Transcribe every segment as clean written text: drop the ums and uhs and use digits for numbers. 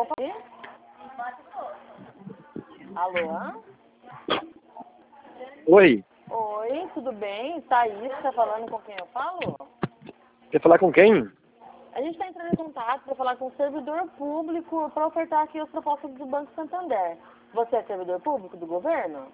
Opa. Alô? Oi. Oi, tudo bem? Thaís, tá falando com quem eu falo? Quer falar com quem? A gente está entrando em contato para falar com o servidor público para ofertar aqui as propostas do Banco Santander. Você é servidor público do governo?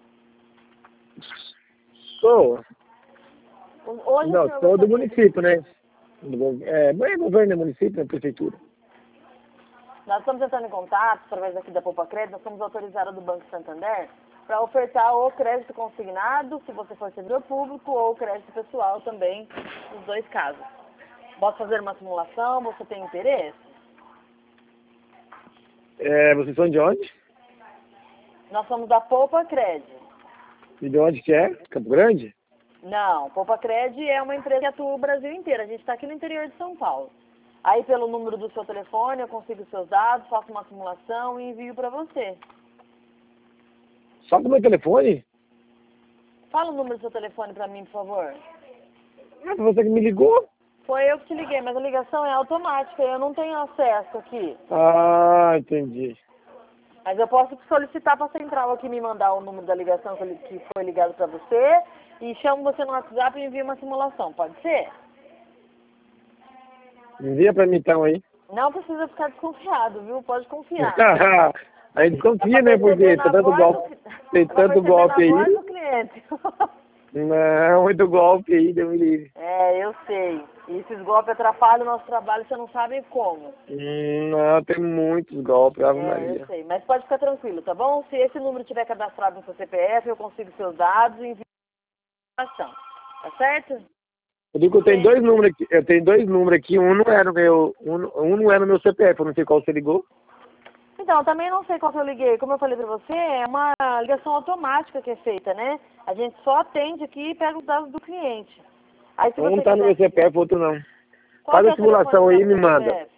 Sou. Hoje Não, o senhor sou do gostaria de... município, né? Não é governo, é município, é prefeitura. Nós estamos entrando em contato, através aqui da Poupa Crédito, nós somos autorizados do Banco Santander para ofertar o crédito consignado, se você for servidor público, ou o crédito pessoal também, nos dois casos. Posso fazer uma simulação? Você tem interesse? Vocês são de onde? Nós somos da Poupa Crédito. E de onde que é? Campo Grande? Não, Poupa Crédito é uma empresa que atua o Brasil inteiro. A gente está aqui no interior de São Paulo. Aí, pelo número do seu telefone, eu consigo os seus dados, faço uma simulação e envio para você. Só com o meu telefone? Fala o número do seu telefone para mim, por favor. Ah, foi você que me ligou? Foi eu que te liguei, mas a ligação é automática, eu não tenho acesso aqui. Ah, entendi. Mas eu posso solicitar para a central aqui me mandar o número da ligação que foi ligado para você e chamo você no WhatsApp e envio uma simulação, pode ser? Envia pra mim então aí. Não precisa ficar desconfiado, viu? Pode confiar. A gente confia, né? Porque tem tanto golpe, tem tanto golpe aí. Voz do cliente. Não, muito golpe aí, Deus me livre. Eu sei. E esses golpes atrapalham o nosso trabalho, você não sabe como. Não, tem muitos golpes, Ave Eu Maria. sei. Mas pode ficar tranquilo, tá bom? Se esse número tiver cadastrado no seu CPF, eu consigo seus dados e envio a informação. Tá certo? Eu digo que eu tenho dois números aqui. Eu tenho dois números aqui, um não é no meu. Um não é no meu CPF, eu não sei qual você ligou. Então, também não sei qual que eu liguei. Como eu falei pra você, é uma ligação automática que é feita, né? A gente só atende aqui e pega os dados do cliente. Aí, se Um você tá no meu quiser... CPF, outro não. Qual Faz que é a o simulação telefone aí e do me seu manda. CPF?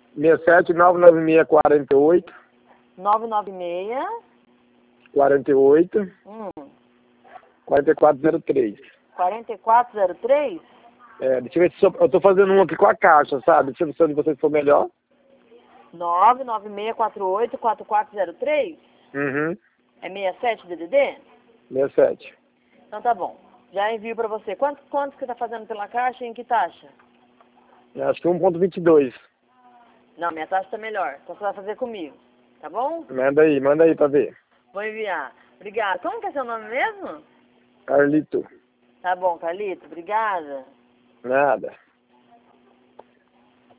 67-996-48. 996... 48. 4403. 4403? Deixa eu ver se eu tô fazendo um aqui com a caixa, sabe? Deixa eu ver se o de vocês for melhor. 99648-4403? Uhum. É 67 DDD? 67. Então tá bom. Já envio pra você. Quanto que tá fazendo pela caixa e em que taxa? Acho que 1,22. Não, minha taxa tá melhor. Então você vai fazer comigo. Tá bom? Manda aí pra ver. Vou enviar. Obrigada. Como que é seu nome mesmo? Carlito. Tá bom, Carlito. Obrigada. Nada.